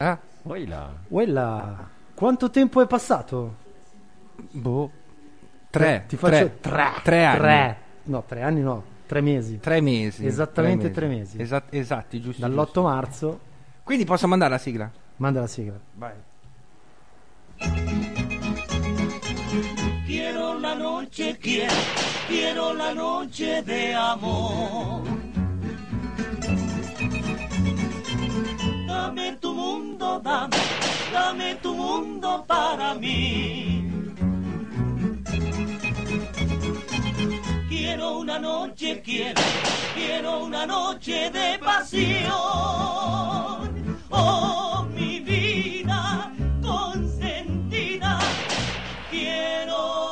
Poi là. Quella. Quanto tempo è passato? Ti faccio tre anni. No, 3 anni no, 3 mesi. 3 mesi. Esattamente 3 mesi. Esatti, giusto. Dall'8 giusto. marzo. Quindi posso mandare la sigla? Manda la sigla. Vai. Quiero la noche de amor. Dame tu mundo, dame tu mundo para mí. Quiero una noche de pasión. Oh, mi vida consentida, quiero.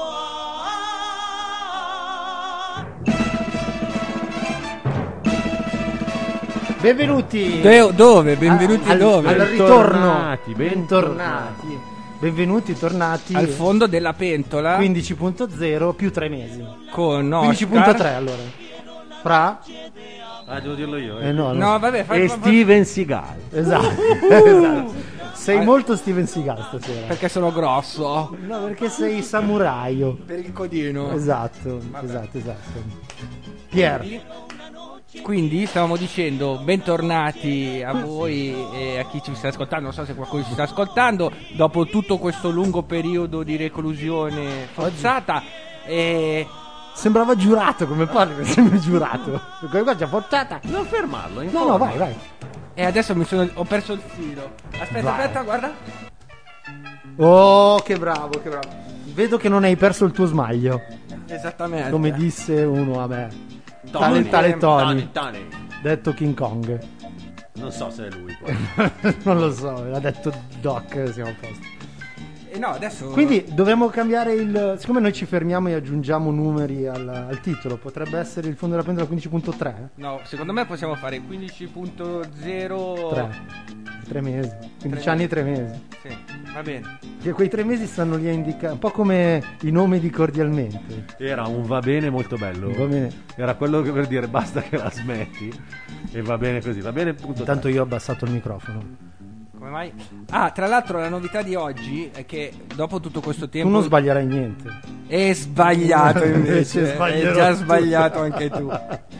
Benvenuti. Dove? Benvenuti dove? Al ritorno. Bentornati. Benvenuti, tornati. Al fondo della pentola 15.0 più 3 mesi. con 15.3 allora. Fra? Devo dirlo io. No, vabbè, fai E Steven Seagal. Esatto. Esatto. Sei molto Steven Seagal stasera. perché sono grosso. No, perché sei samuraio. Per il codino. Esatto. Pier. Quindi stavamo dicendo bentornati a voi e a chi ci sta ascoltando. Non so se qualcuno ci sta ascoltando dopo tutto questo lungo periodo di reclusione forzata. Sembrava giurato come parli, sembra giurato. Qua già forzata. Non fermarlo. No, vai. E adesso ho perso il filo. Aspetta, guarda. Oh, che bravo. Vedo che non hai perso il tuo smaglio. Esattamente. Come disse uno a me. Tony. Tale Tony. Tony. Detto King Kong. Non so se è lui poi. Non lo so, l'ha detto Doc, siamo a posto. No, adesso. Quindi dovremmo cambiare il. Siccome noi ci fermiamo e aggiungiamo numeri al titolo, potrebbe essere il fondo della pentola 15.3? No, secondo me possiamo fare 15.0. 3 mesi. 15 anni e 3 mesi. Sì, va bene. Che quei 3 mesi stanno lì a indicare. Un po' come i nomi di Cordialmente. Era un va bene molto bello. Va bene. Era quello che per dire basta che la smetti. E va bene così. Va bene. Punto. Intanto io ho abbassato il microfono. Come mai? Tra l'altro la novità di oggi è che dopo tutto questo tempo Tu non sbaglierai niente. è sbagliato invece. È già sbagliato anche tu.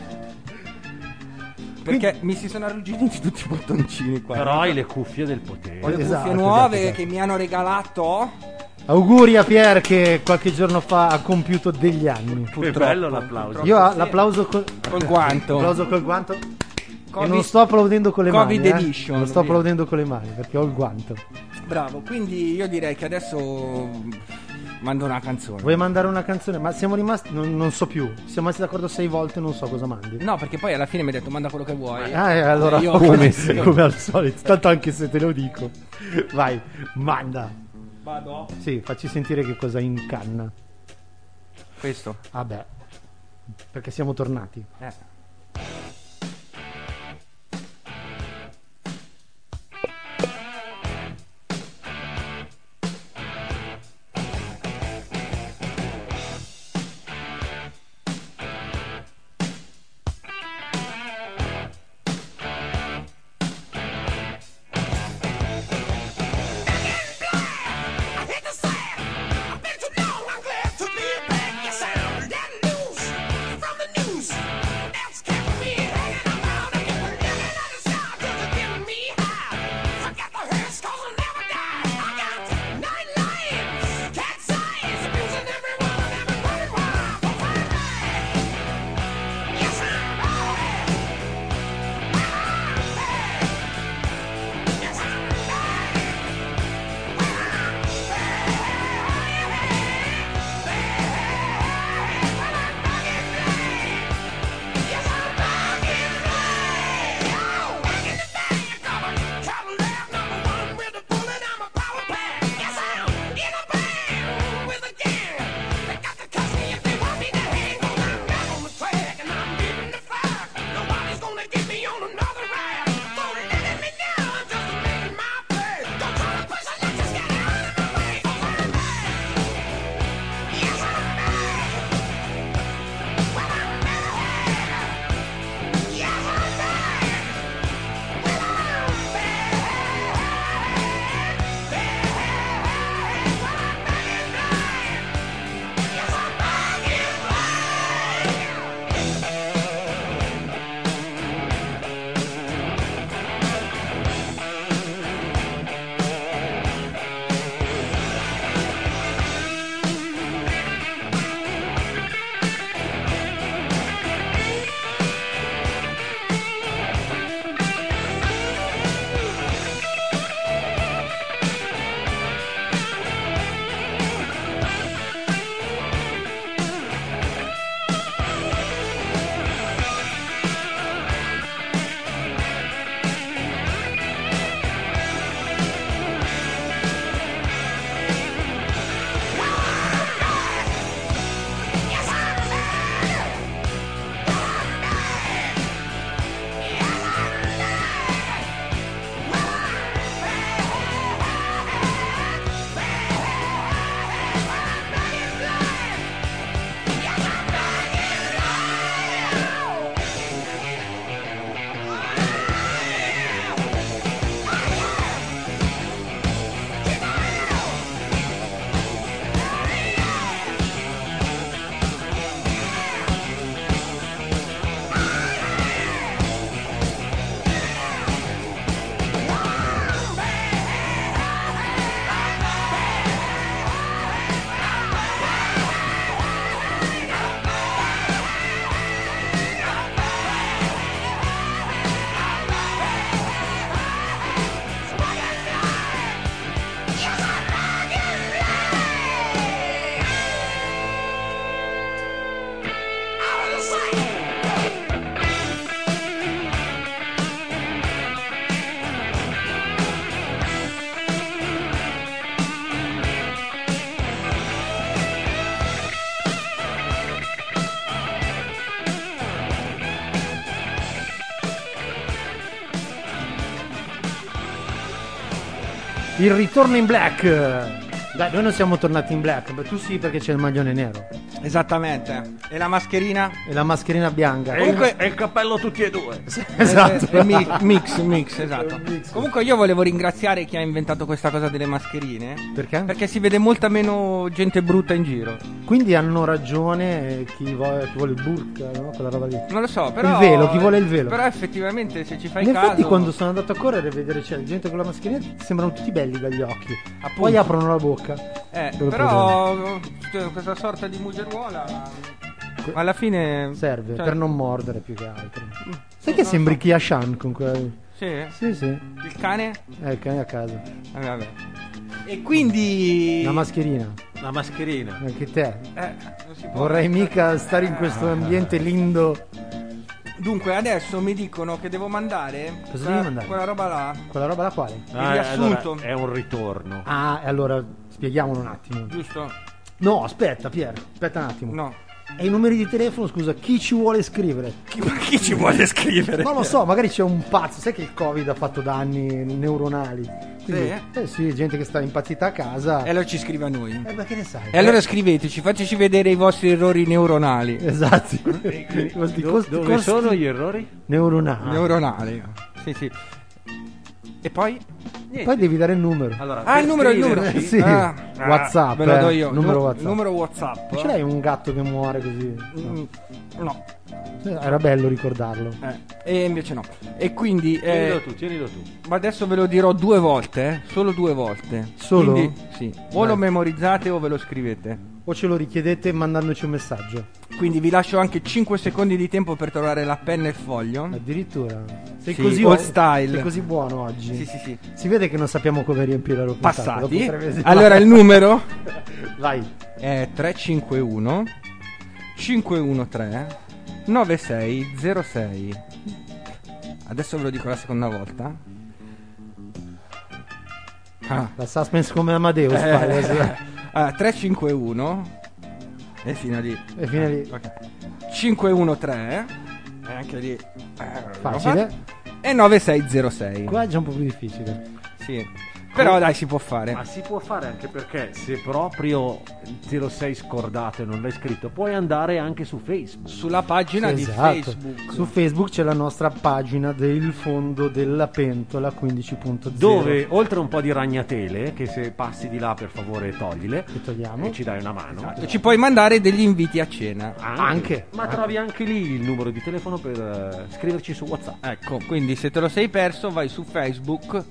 Perché mi si sono arrugginiti tutti i bottoncini qua. Però hai le cuffie del potere. Ho le Esatto, cuffie nuove esatto. che mi hanno regalato. Auguri a Pier che qualche giorno fa ha compiuto degli anni. Che bello l'applauso. Io l'applauso Col guanto. L'applauso col guanto. Covid- E non sto applaudendo con le Covid mani. edition, Non sto via. applaudendo con le mani perché ho il guanto. Bravo, quindi io direi che adesso mando una canzone. Vuoi mandare una canzone? Ma siamo rimasti. Non so più. Siamo rimasti d'accordo 6 volte, non so cosa mandi. No, perché poi alla fine mi ha detto manda quello che vuoi. Allora Io- come al solito. Tanto anche se te lo dico. Vai, manda. Vado. Sì, facci sentire che cosa in canna. Questo. Vabbè. Perché siamo tornati. From the news, Il ritorno in black. Dai, noi non siamo tornati in black, ma tu sì perché c'è il maglione nero Esattamente. E la mascherina? e la mascherina bianca. E il cappello tutti e due. Esatto. Mix, esatto. Comunque io volevo ringraziare chi ha inventato questa cosa delle mascherine. Perché? Perché si vede molta meno gente brutta in giro. Quindi hanno ragione chi vuole il burka, no? Quella roba lì. Non lo so, però... Il velo, chi vuole il velo. Però effettivamente se ci fai In caso... effetti quando sono andato a correre a vedere c'è gente con la mascherina sembrano tutti belli dagli occhi. Appunto. Poi aprono la bocca. Però questa sorta di museruola alla fine Serve cioè, per non mordere più che altro. Sai non che so. sembri Kiashan con quel... Sì? Sì. Il cane? Il cane a casa. Vabbè. E quindi La mascherina. La mascherina. Anche te. non si può. Vorrei mica stare in questo ambiente lindo. Dunque adesso mi dicono che devo mandare Cosa devi mandare? quella roba là. Quella roba la quale? Il riassunto. Allora, è un ritorno. Ah, allora spieghiamolo un attimo. Giusto? No, aspetta Pier, aspetta un attimo. No. E i numeri di telefono, scusa, chi ci vuole scrivere? Chi ci vuole scrivere? Non lo so, magari c'è un pazzo, sai che il Covid ha fatto danni neuronali. Quindi, sì, gente che sta impazzita a casa. E allora ci scrive a noi. Ma che ne sai? E allora scriveteci, fateci vedere i vostri errori neuronali. Esatto. Dove sono gli errori? Neuronali. Neuronali. Sì. E poi? Niente. Poi devi dare il numero. Allora, Ah, il numero. scriverci- Sì. WhatsApp, Ve lo do io. numero WhatsApp. Numero WhatsApp. Ce l'hai un gatto che muore così? No. Era bello ricordarlo. E invece no. E quindi Tienilo tu. ma adesso ve lo dirò 2 volte, solo 2 volte. Solo? Quindi, sì. O lo memorizzate o ve lo scrivete. O ce lo richiedete mandandoci un messaggio. Quindi vi lascio anche 5 secondi di tempo per trovare la penna e il foglio. Addirittura. Sei Sì, così old style. Sei così buono oggi. Sì. Si vede che non sappiamo come riempire la puntata. Passati. Dopo 3 mesi. Allora il numero Vai. è 351 513 9606. Adesso ve lo dico la seconda volta. La suspense come Amadeus. fai. 351 e fino a lì. E fino a lì. Ok. 513 e anche lì Facile. e 9606. Qua è già un po' più difficile. Sì. Però dai, si può fare. Ma si può fare anche perché se proprio te lo sei scordato e non l'hai scritto, puoi andare anche su Facebook. Sulla pagina di Esatto. Facebook. Su Facebook c'è la nostra pagina del fondo della pentola 15.0, Dove oltre a un po' di ragnatele, che se passi di là per favore toglile che togliamo. e ci dai una mano. Esatto. Ci puoi mandare degli inviti a cena. Anche. Ma trovi anche lì il numero di telefono per scriverci su WhatsApp. Ecco, quindi se te lo sei perso vai su Facebook.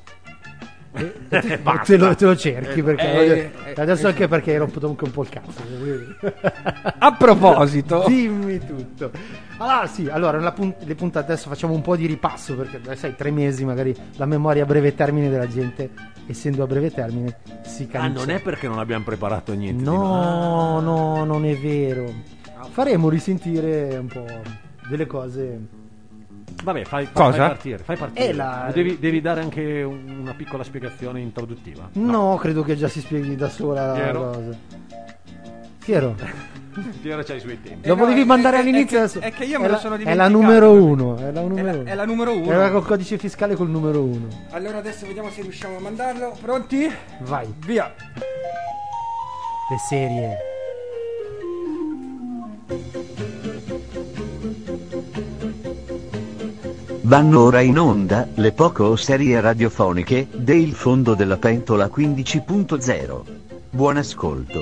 te lo cerchi perché adesso anche perché hai rotto anche un po' il cazzo. A proposito, Dimmi tutto. Allora le puntate adesso facciamo un po' di ripasso perché sai 3 mesi magari la memoria a breve termine della gente, essendo a breve termine, si cancella. Non è perché non abbiamo preparato niente. No, non è vero. Faremo risentire un po' delle cose. Vabbè, fai Cosa? partire. Devi dare anche una piccola spiegazione introduttiva. No, credo che già si spieghi da sola la Piero? cosa. Piero. Piero c'ha i suoi tempi. Lo volevi mandare all'inizio adesso. è che io me lo sono È dimenticato. la numero 1. È la numero 1. È la numero 1. Era col codice fiscale col numero 1. Allora adesso vediamo se riusciamo a mandarlo. Pronti? Vai. Via. Le serie. Vanno ora in onda le poco serie radiofoniche del fondo della pentola 15.0. Buon ascolto.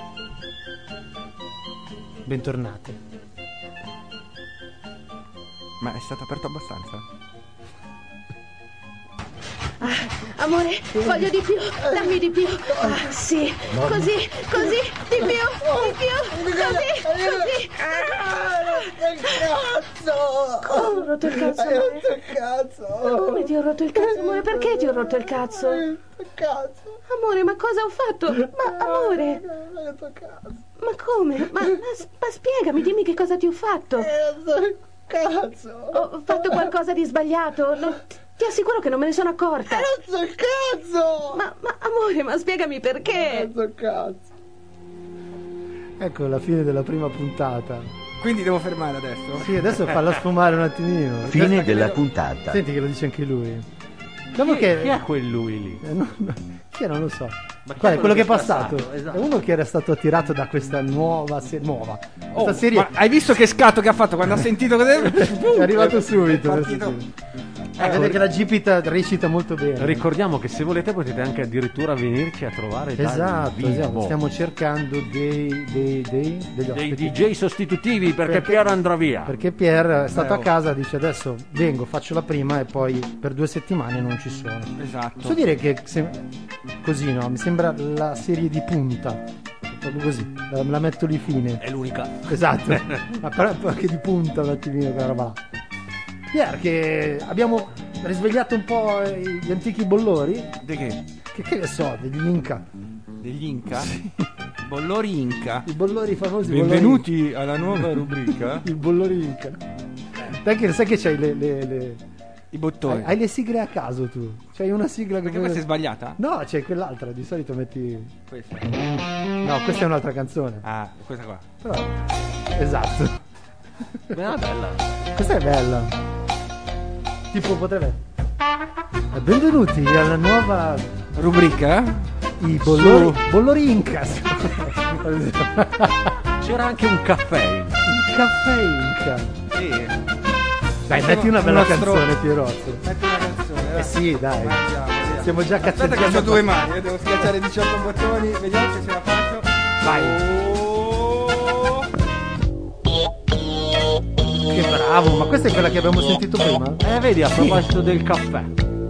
Bentornate. Ma è stato aperto abbastanza? Amore, voglio di più, dammi di più. Ah, sì, così, di più, così. Come ho rotto il cazzo, amore? Ma come ti ho rotto il cazzo, amore? Perché ti ho rotto il cazzo? Amore, ma cosa ho fatto? Ma amore, ma come? Ma spiegami, dimmi che cosa ti ho fatto. Ho fatto qualcosa di sbagliato? Ti assicuro che non me ne sono accorta. Ma amore, ma spiegami perché. Ecco la fine della prima puntata. Quindi devo fermare adesso? Sì, adesso falla sfumare un attimino. Fine della puntata. Senti che lo dice anche lui. Dopo Chi è quel lui lì? Chi è? Non lo so. Ma chi Qual è è quello che è passato? passato? Esatto. È uno che era stato attirato da questa nuova questa Oh, serie. ma hai visto che scatto che ha fatto quando ha sentito che È arrivato subito. partito. Vede che la Gipita recita molto bene. Ricordiamo che se volete potete anche addirittura venirci a trovare dal Esatto, vivo. stiamo cercando degli dei ospiti. DJ sostitutivi perché Pier andrà via. Perché Pier è stato a casa, dice adesso vengo, faccio la prima e poi per 2 settimane non ci sono. Esatto. Posso dire che così no, mi sembra la serie di punta. Proprio così, la metto lì fine. È l'unica. Esatto, ma però anche di punta un attimino quella roba là. Pier, che abbiamo risvegliato un po' gli antichi bollori. Di che? Che ne so, degli Inca. Degli Inca? Bollori Inca. I bollori famosi. Benvenuti alla nuova rubrica. Il bollori Inca. Sai che c'hai I bottoni. hai le sigle a caso tu. C'hai una sigla che Perché questa è sbagliata? No, c'è quell'altra, di solito metti. Questa. No, questa è un'altra canzone. Ah, questa qua. Però. Esatto. Bella. Questa è bella. Tipo potrebbe. Benvenuti alla nuova Rubrica? I bollori Inca. C'era anche un caffè. Il caffè Inca. Sì. Dai, metti una bella nostro- canzone, Pierozzo. Metti una canzone. dai. Sì, dai. Mangiamo, via. Stiamo già Aspetta che cazzeggiando. ho 2 mani, devo schiacciare 18 bottoni, vediamo se ce la faccio. Vai. Oh. Che bravo, ma questa è quella che abbiamo sentito prima? Vedi, a proposito del caffè.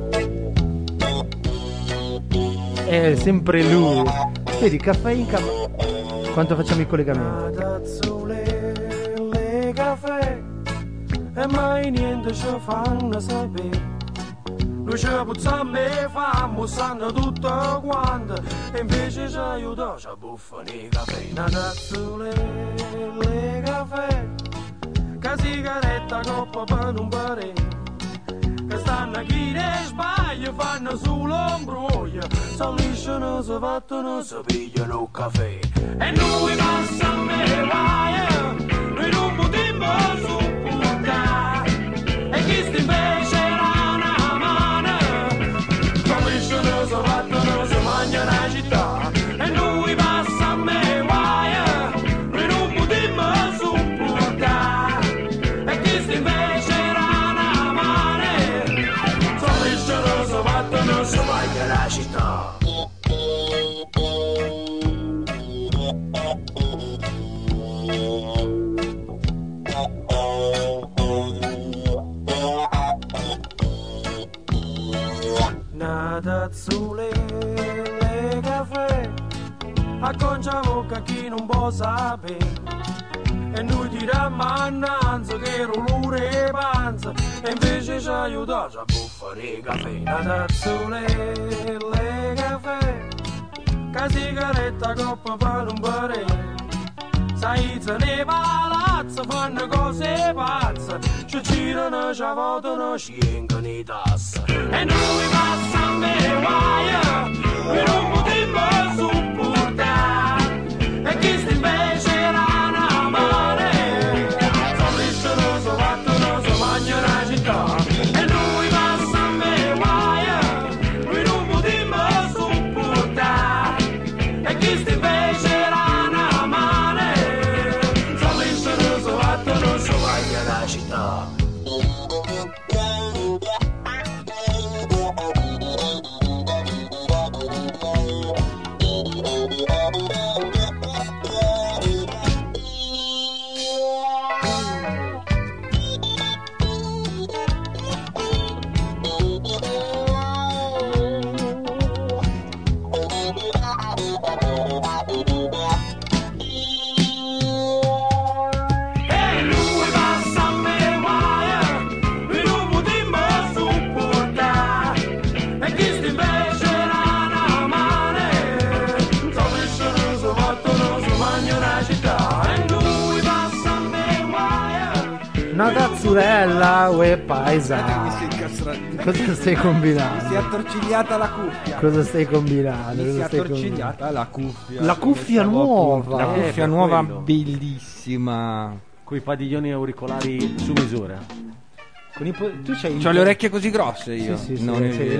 È sempre lui. Vedi, caffè Inca. Quanto facciamo i collegamenti? Le caffè e mai niente ci fanno sapere. Noi ci puzziamo e famo, sanno tutto quanto e invece ci aiuta, ci buffano i caffè. Una tazzule le caffè che sigaretta coppa per un pare che stanno chi ne sbaglia fanno solo un broglio si lisciano, si fattono, si pigliano un caffè e noi passiamo e vai noi non potremmo sopportare e chi sta invece era una mano si lisciano, si fattono, si mangia la città e noi passiamo e vai noi non potremmo sopportare e chi sta invece era una mano si lisciano, si fattono, si mangia la città. Una tazzule le caffè acconciamo a chi non può sapere e noi tiriamo annanzi che rolure panza e invece ci aiuta a buffare i caffè. Una tazzule le caffè che sigaretta coppa per un pare sai ne palazzo fanno cose pazze ci girano, ci votano, ci encono i tassi e noi passiamo e vai noi non potremmo sopportare e chi sta invece era una mare si lisciano, si fattono, si mangia la città e noi passiamo e vai noi non potremmo sopportare e chi sta invece era una mare si lisciano, si fattono, si mangia la città. E lui passa a me guai, noi non potremmo sopportare e chi sta invece era una mare si lisciano, si fattono, si mangia la città e lui passa a me guai. Una tazzurella e paesa. Mi si è incastrato. Cosa stai Mi si è combinando? attorcigliata la cuffia. Cosa stai combinando? Mi si è Cosa stai attorcigliata la cuffia. La cuffia Come stavo nuova. appunto- La cuffia per nuova quello. bellissima. Coi padiglioni auricolari su misura. Tu c'hai C'ho le orecchie così grosse io. Sì, Non è vero.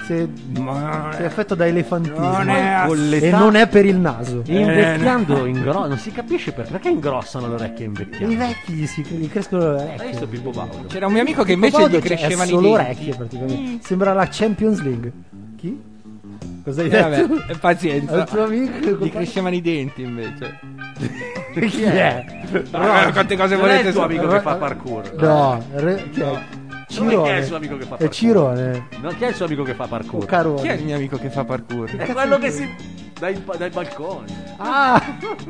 sei affetto da elefantismo. Non è- Con E l'età, non è per il naso. invecchiando non si capisce perché ingrossano le orecchie I invecchiando. vecchi gli crescono le Hai orecchie. visto Pippo Baudo? C'era un mio amico che invece Baudo gli crescevano è i solo denti. orecchie praticamente. Sembra la Champions League. Chi? Cosa hai Vabbè, detto? pazienza. Al tuo amico Gli crescevano i denti invece. Chi è? Quante cose Non è volete il tuo sapere? amico che fa parkour. No, chi è? Non è Cirone. chi è il suo amico che fa È parkour? Cirone. No, chi è il suo amico che fa parkour? Carone. Chi è il mio amico che fa parkour? È quello che si dai balconi. Ah!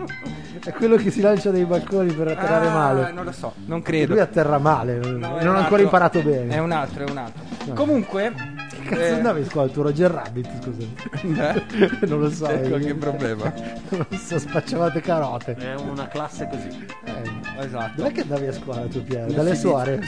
È quello che si lancia dai balconi per atterrare male. Non lo so, non credo. Lui atterra male, No, è non un ha ancora altro. imparato bene. È un altro. Comunque, Che cazzo andavi a scuola tu, Roger Rabbit, scusa? Non lo so. Qualche problema. Non so, spacciavate carote. È una classe così. Esatto. Dov'è che andavi a scuola tu, Piero? Non Dalle si suore?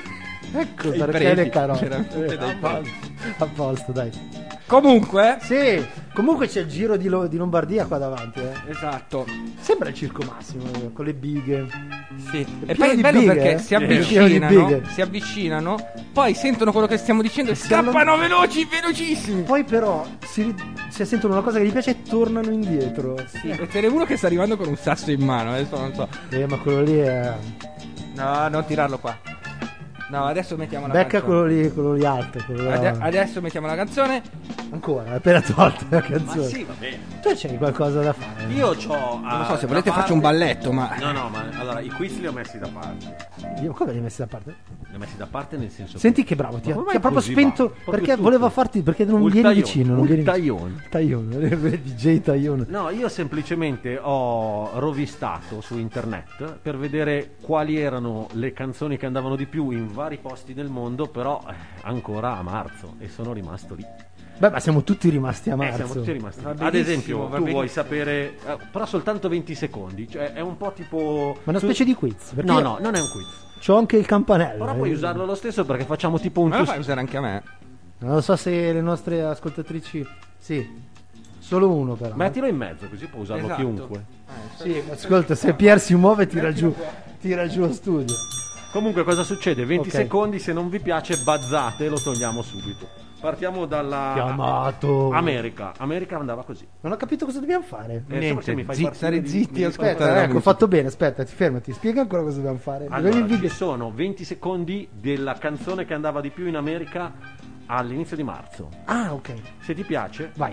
Ecco Dai perché preti, le carote. veramente dai A posto, dai. Comunque, Sì, comunque c'è il giro di Lombardia qua davanti, esatto. Sembra il Circo Massimo, con le bighe. Sì. E pieno poi è di bello bighe, perché eh? si Pieno di avvicinano, bighe. poi sentono quello che stiamo dicendo e scappano velocissimi. Poi però se sentono una cosa che gli piace e tornano indietro. Sì, e ce n'è uno che sta arrivando con un sasso in mano, adesso non so. Ma quello lì è... No, non tirarlo qua. No, adesso mettiamo la Becca canzone. quello lì alto. Quello là. Adesso mettiamo la canzone. Ancora, appena tolta la Ma canzone. sì, va bene. Tu c'hai qualcosa da fare? Io c'ho. Non lo so, se volete faccio un balletto, ma No, ma allora i quiz li ho messi da parte. Io come li hai messi da parte? Li ho messi da parte nel senso. Senti che bravo, ti Ma ha ormai proprio così spento va, proprio perché tutto. voleva farti, perché non Un vieni taglione, vicino, non un vieni taglione. DJ Taglione. No, io semplicemente ho rovistato su internet per vedere quali erano le canzoni che andavano di più in vari posti del mondo, però ancora a marzo, e sono rimasto lì. Beh, ma siamo tutti rimasti a marzo. Siamo tutti rimasti lì. Va Ad benissimo, esempio, va tu benissimo. vuoi sapere, però soltanto 20 secondi, cioè è un po' tipo. Ma una specie di quiz. Perché No, io no, non è un quiz. c'ho anche il campanello. Però puoi usarlo lo stesso perché facciamo tipo un me lo quiz. fai usare anche a me. Non lo so se le nostre ascoltatrici. Sì. Solo uno però. Mettilo in mezzo, così può usarlo Esatto. chiunque. Sì, ascolta, se Pier si muove tira giù lo studio. Comunque cosa succede? 20 Ok. secondi, se non vi piace bazzate e lo togliamo subito. Partiamo dalla Chiamato. America. America andava così. Non ho capito cosa dobbiamo fare. Insomma, se mi fai partire stare di- zitti, mi- ascolta. Aspetta, ecco, ho fatto bene, aspetta, fermati, spiega ancora cosa dobbiamo fare. Vedi Allora, il video. ci sono 20 secondi della canzone che andava di più in America all'inizio di marzo. Ah, ok. Se ti piace, Vai.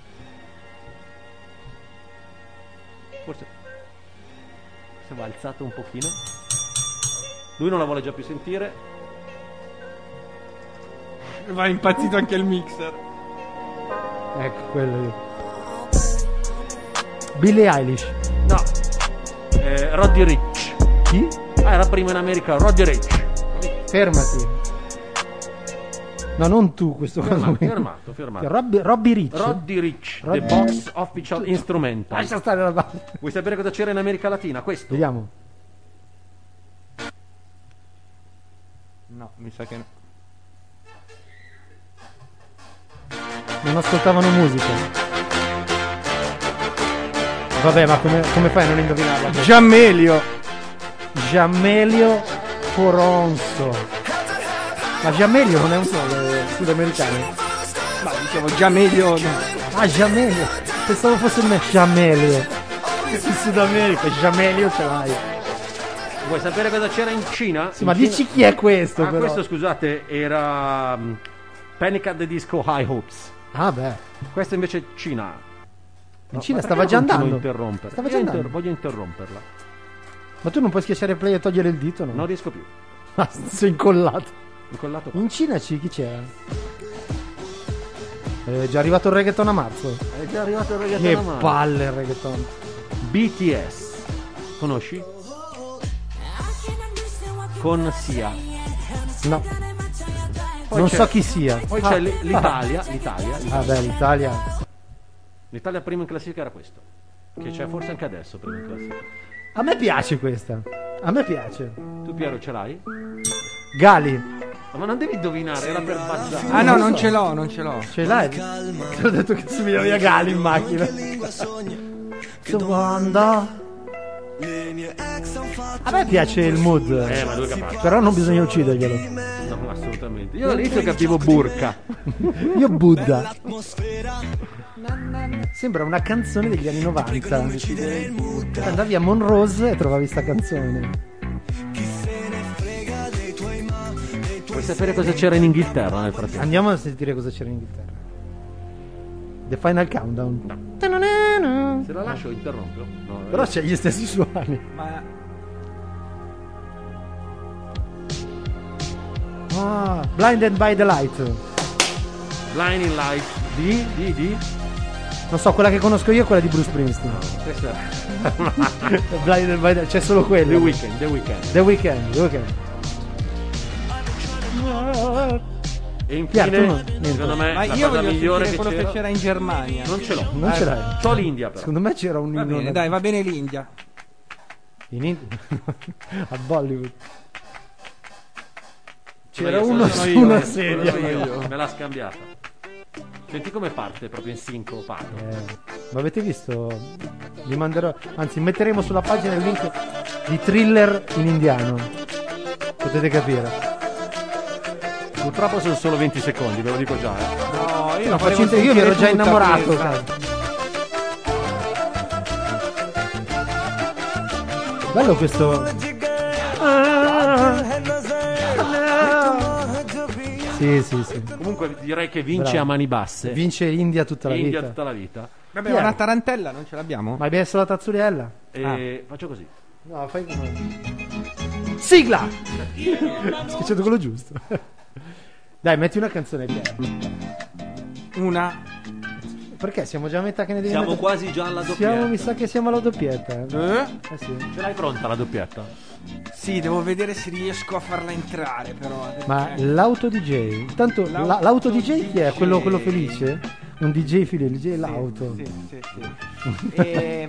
forse se va alzato un pochino. Lui non la vuole già più sentire. Va impazzito anche il mixer. Ecco, quello lì. Billie Eilish. No. Roddy Ricch. Chi? Era prima in America Roddy Ricch. Fermati. No, non tu, questo Fermato, qui. fermato. Robbie Rich. Roddy Ricch, Roddy- The Box Official Instrumental. Lascia stare la base. Vuoi sapere cosa c'era in America Latina? Questo? Vediamo. No, mi sa che no. Non ascoltavano musica. Vabbè, ma come fai a non indovinarla? Giammelio. Giammelio Foronso. Ma Giammelio non è un sudamericano? Ma dicevo Giammelio. Ah, Giammelio. Pensavo fosse me. Giammelio. In Sud America, Giammelio ce l'hai. Vuoi sapere cosa c'era in Cina? Sì, ma dici chi è questo, però. Questo, scusate, era Panic at the Disco High Hopes. Ah, beh. Questo invece è Cina. In Cina ma stava perché già continuo a andando. interrompere? Stava Io già andando. voglio interromperla. Ma tu non puoi schiacciare play e togliere il dito, no? Non riesco più. Ma sei incollato. Incollato qua. In Cina chi c'era? È già arrivato il reggaeton a marzo. È già arrivato il reggaeton Che a mano. palle il reggaeton. BTS. Conosci? Con Sia. No, Poi non c'è- so chi sia. Poi Ah. c'è l'Italia. L'Italia. Ah, beh, l'Italia. L'Italia prima in classifica era questo. Che c'è forse anche adesso prima in classifica. A me piace questa. A me piace. Tu Piero ce l'hai? Gali. Ma non devi indovinare, era per bazzare. Ah no, non ce l'ho. Ce l'hai? Ti ho detto che somigliavi a Gali in macchina. A me piace il mood. Ma lui è capace. Però non bisogna ucciderglielo. No, assolutamente. Io all'inizio capivo burka. Io Buddha. Sembra una canzone degli anni 90. Andavi a Monrose e trovavi sta canzone. Vuoi sapere cosa c'era in Inghilterra nel frattempo? Andiamo a sentire cosa c'era in Inghilterra. The Final Countdown. No. Se la lascio interrompo. No, Però c'è gli stessi suoni. Ma Blinded by the Light. Blinding Light di Non so, quella che conosco io è quella di Bruce Springsteen. questa Blinded by the C'è solo quella. The Weeknd. The Weeknd. E Chiaro, infine, tu no- secondo me, Ma la io cosa voglio migliore sentire che quello c'era... che c'era in Germania. Non ce l'ho. Non ce l'hai. C'ho l'India però. Secondo me c'era un Va inno bene, dai, va bene l'India. a Bollywood. Quello C'era io uno sono su io, una quello sedia. sono io. Me l'ha scambiata. Senti come parte, proprio in sincopato. Ma avete visto? Vi manderò, anzi metteremo sulla pagina il link di Thriller in indiano. Potete capire. Purtroppo sono solo 20 secondi, ve lo dico già. No, io No, non faccio io mi ero già innamorato. Cazzo. Bello questo. Sì. Comunque direi che vince Bravo. a mani basse. Vince India tutta la India vita. tutta la vita. Vabbè, una tarantella non ce l'abbiamo? Ma abbiamo messo la tazzuriella? E faccio così. No, fai come. Sigla! Sto facendo quello giusto. Dai, metti una canzone Pier. Una. Perché siamo già a metà che ne devi Siamo mettere? quasi già alla doppietta. Mi sa che siamo alla doppietta. Sì. Ce l'hai pronta la doppietta? Sì, devo vedere se riesco a farla entrare però. Ma l'auto DJ, intanto l'auto DJ chi è? Quello felice? Un DJ felice, l'auto. Sì. E...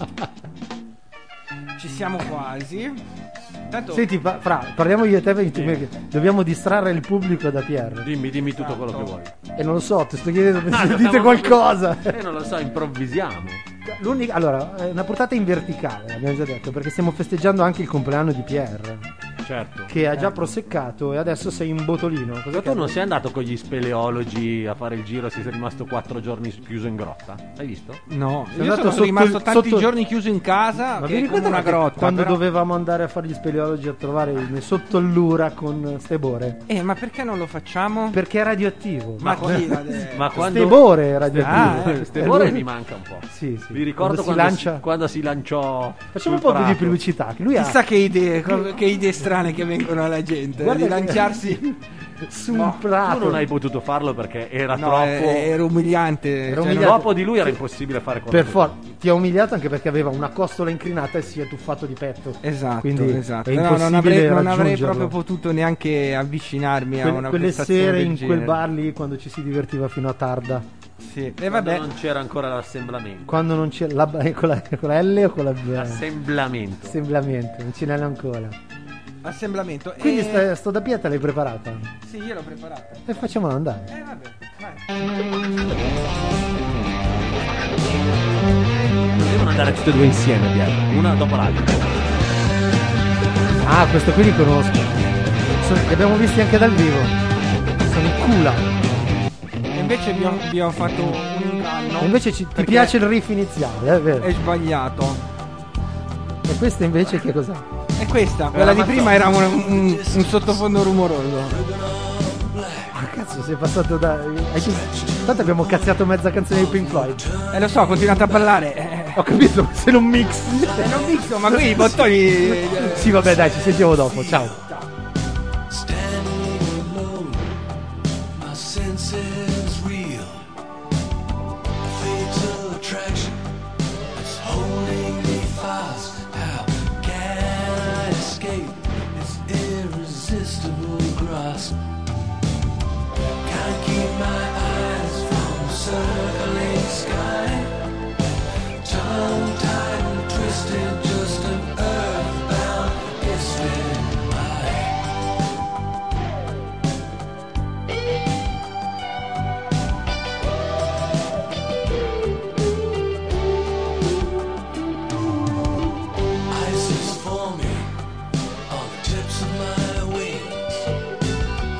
Ci siamo quasi. Tanto... Senti, parliamo io e te perché dobbiamo distrarre il pubblico da Pierre. Dimmi tutto quello che vuoi. E non lo so, ti sto chiedendo se dite dobbiamo- qualcosa. Non lo so, improvvisiamo. Allora, è una portata in verticale, abbiamo già detto, perché stiamo festeggiando anche il compleanno di Pierre, Certo. che ha già proseccato e adesso sei in botolino. Cosa Ma tu che- non sei andato con gli speleologi a fare il giro e sei rimasto 4 giorni chiuso in grotta? Hai visto? No, Sei io andato sono sotto rimasto il- tanti sotto- giorni chiuso in casa Ma che vi è come ricordate una grotta. quando però- dovevamo andare a fare gli speleologi a trovare sotto l'Ura con Stebore? ma perché non lo facciamo? Perché è radioattivo. Ma chi l'ha detto? Ma quando... Stebore è radioattivo. Stebore mi manca un po'. Sì. Vi ricordo quando si lanciò. Facciamo un sul po' di prato. pubblicità. Che lui ha Chissà che idee strane che vengono alla gente. Guarda Di che- lanciarsi. su un Tu prato. non hai potuto farlo perché era No, troppo. era umiliante. Era Cioè, umiliante. Dopo di lui era impossibile fare Per qualcosa. forza, ti ha umiliato anche perché aveva una costola incrinata e si è tuffato di petto. Esatto, Quindi esatto. è No, non impossibile avrei raggiungerlo. proprio potuto neanche avvicinarmi a una Quelle prestazione sere del in genere. quel bar lì quando ci si divertiva fino a tarda. Sì. E Quando vabbè. non c'era ancora l'assemblamento. Quando non c'è con la L o con la B? Assemblamento. Assemblamento, non ce n'è ancora. Assemblamento. Quindi sto da Pieta l'hai preparata? Sì, io l'ho preparata. E facciamolo andare. Vabbè, vai. Non devono andare tutte e due insieme, Piero. Una dopo l'altra. Ah, questo qui li conosco. Li abbiamo visti anche dal vivo. Sono in cula. E invece vi ho fatto un inganno. E invece ti perché piace il riff iniziale, è vero. È sbagliato. E questa invece che cos'è? E questa, quella di prima era un sottofondo rumoroso. Ah, cazzo, sei passato da. Tanto abbiamo cazziato mezza canzone di Pink Floyd. Lo so, ho continuato a ballare. Ho capito, se non mix. Non visto, ma qui i bottoni. Sì, vabbè, dai, ci sentiamo dopo. Ciao. Standing alone, my senses real. A fatal attraction is holding me fast. How can I escape its irresistible grasp? Can't keep my eyes from the circling sky. Tongue-tied and twisted, just an earthbound gifted eye. Ice is forming on the tips of my wings.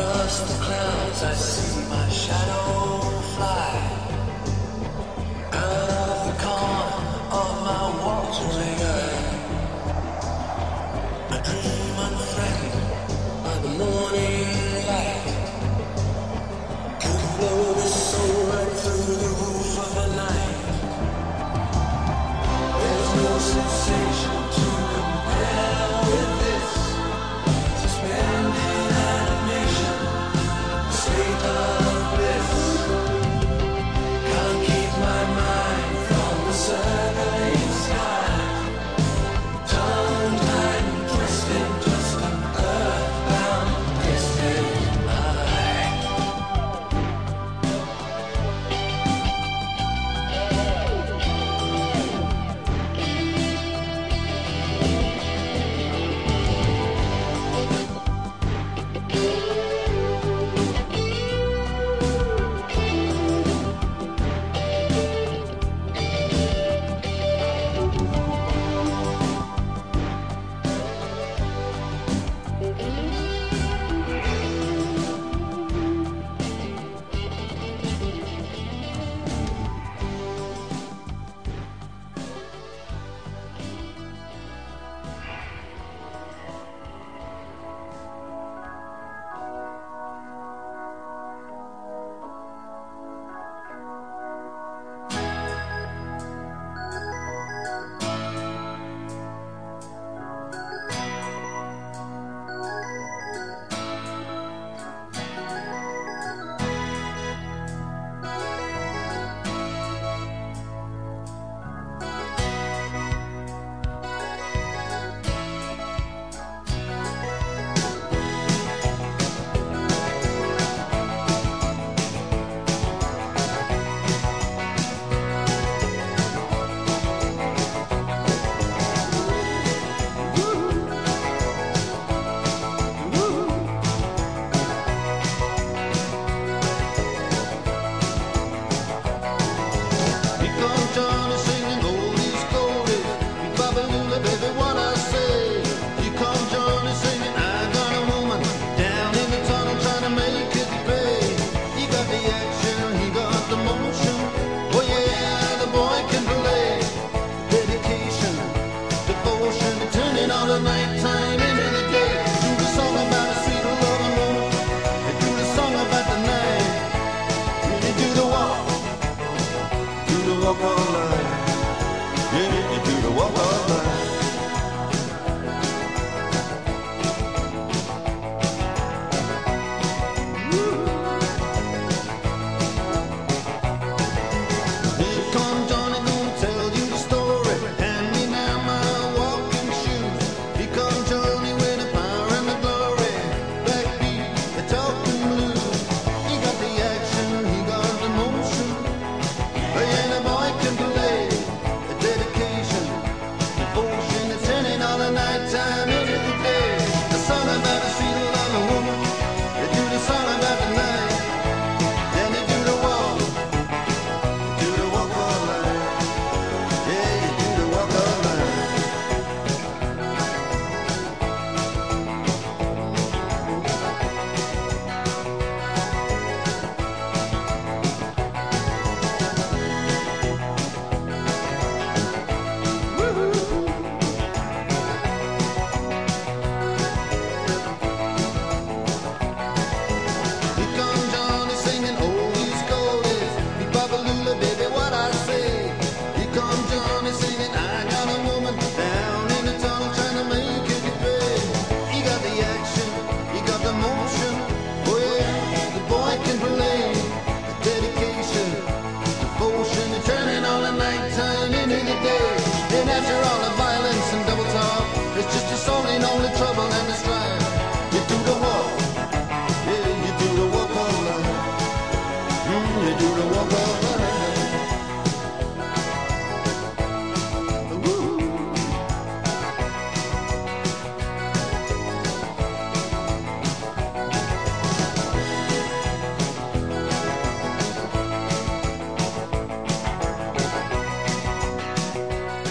Across the clouds I see my shadow fly. Out of the corner of my watering eye, I dream unthreatened by the morning light. Could blow the soul right through the roof of the night. There's no sensation to compare with this. Suspended animation, state of bliss. Can't keep my mind from the circling sky. Tongue tied and twisted, just an earthbound distant eye.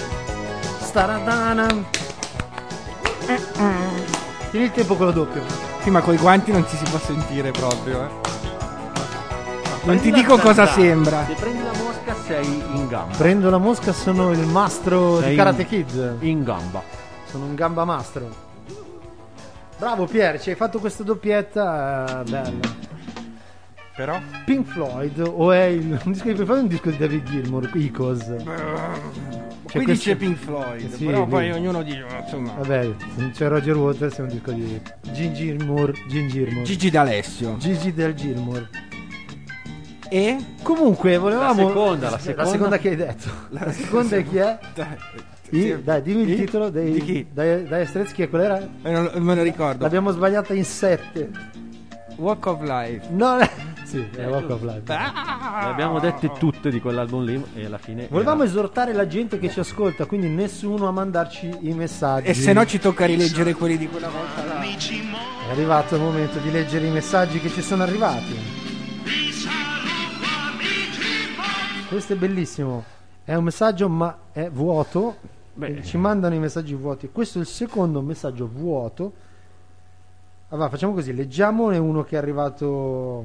Staradana. Tieni il tempo con lo doppio. Sì, ma coi guanti non ci si può sentire proprio, Non Prendi ti la dico cosa zanzara. sembra. Se prendi la mosca sei in gamba. Prendo la mosca, sono il mastro Sei di Karate Kid. In gamba. Sono un gamba mastro. Bravo Pier, ci hai fatto questa doppietta bella. Però? Pink Floyd o è un disco di Pink Floyd o un disco di David Gilmour? Icos. Qui dice Pink Floyd, Sì, però lì. poi ognuno dice, insomma. Vabbè, se non c'è Roger Waters è un disco di Gigi D'Alessio. Gigi del Gilmour. E? Comunque volevamo La seconda. La seconda che hai detto. La seconda è chi è? Dai, dimmi il titolo di chi? Dai Straits, chi è? Qual era? Non me lo ricordo. L'abbiamo sbagliata in 7. Walk of Life. No, sì, è Walk of Life. Le abbiamo dette tutte di quell'album lì e alla fine Volevamo era- esortare la gente che ci ascolta, quindi nessuno a mandarci i messaggi. E se no ci tocca rileggere quelli di quella volta là. È arrivato il momento di leggere i messaggi che ci sono arrivati. Questo è bellissimo. È un messaggio ma è vuoto. Beh. Ci mandano i messaggi vuoti. Questo è il secondo messaggio vuoto. Allora, facciamo così, leggiamone uno che è arrivato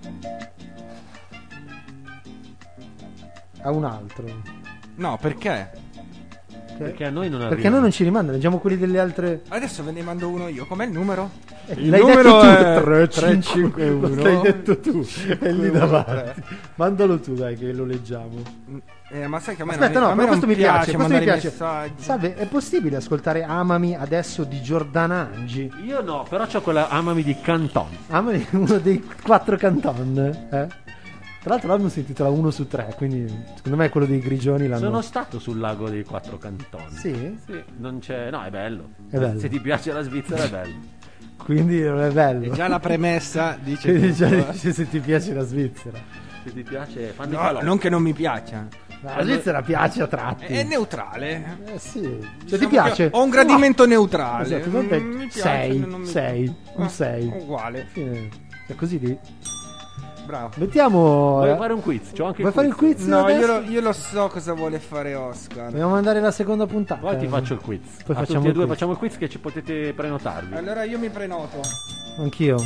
a un altro. No, perché? Perché a noi non Perché arriva. noi non ci rimandano, leggiamo quelli delle altre. Adesso ve ne mando uno io. Com'è il numero? L'hai numero detto tu, è 351. L'hai detto tu, è lì davanti. Mandalo tu, dai, che lo leggiamo. Ma sai che a me Aspetta, non, no, a me però questo non mi piace. Questo mi mandare piace. messaggi. Salve, è possibile ascoltare Amami adesso di Giordana Angi? Io no, però c'ho quella Amami di Canton. Amami è uno dei 4 canton. Tra l'altro l'album si intitola 1 su 3, quindi secondo me è quello dei Grigioni. L'hanno... Sono stato sul lago dei Quattro Cantoni. Sì? Sì, non c'è. No, è bello. È bello. Se ti piace la Svizzera è bello. Quindi non è bello. E già la premessa dice Quindi tutto, già dice se ti piace la Svizzera. Se ti piace, fammi No, falò. non che non mi piaccia. La Svizzera piace a tratti. È neutrale. Sì. Se Diciamo ti piace? che ho un gradimento neutrale. Esatto, non te- Mi piace, sei, non mi- sei, un 6. Uguale. Fine. È così lì. Bravo. Mettiamo. Vuoi fare un quiz? C'ho anche Vuoi fare il quiz? No, adesso? io lo so cosa vuole fare Oscar. Dobbiamo mandare la seconda puntata. Poi ti faccio il quiz. Poi A facciamo tutti e il due quiz. facciamo il quiz che ci potete prenotarvi. Allora io mi prenoto. Anch'io.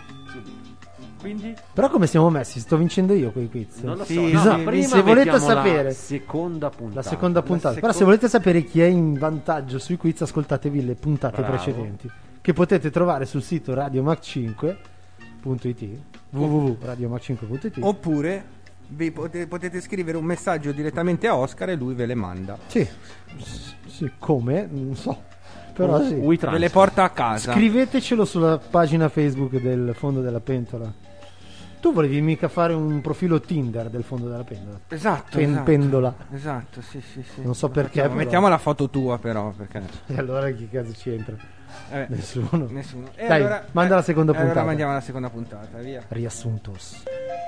Quindi Però come siamo messi? Sto vincendo io quei quiz. non lo so. Sì, No, bisogna- ma prima se volete mettiamo sapere la seconda puntata. La seconda puntata. La Però se volete sapere chi è in vantaggio sui quiz, ascoltatevi le puntate Bravo. precedenti che potete trovare sul sito radiomac5.it www.radiomac5.it. Oppure vi potete scrivere un messaggio direttamente a Oscar e lui ve le manda. Sì. Sì, come? Non so. Però sì. We Ve le porta a casa. Scrivetecelo sulla pagina Facebook del Fondo della Pentola. Tu volevi mica fare un profilo Tinder del Fondo della Pentola? Esatto, Pendola. Esatto, sì, sì, sì. Non so perché. Mettiamo, però. mettiamo la foto tua però, perché E allora chi cazzo ci entra? Nessuno. nessuno. E Dai, allora, manda la seconda allora puntata. mandiamo la seconda puntata, via. Riassuntos.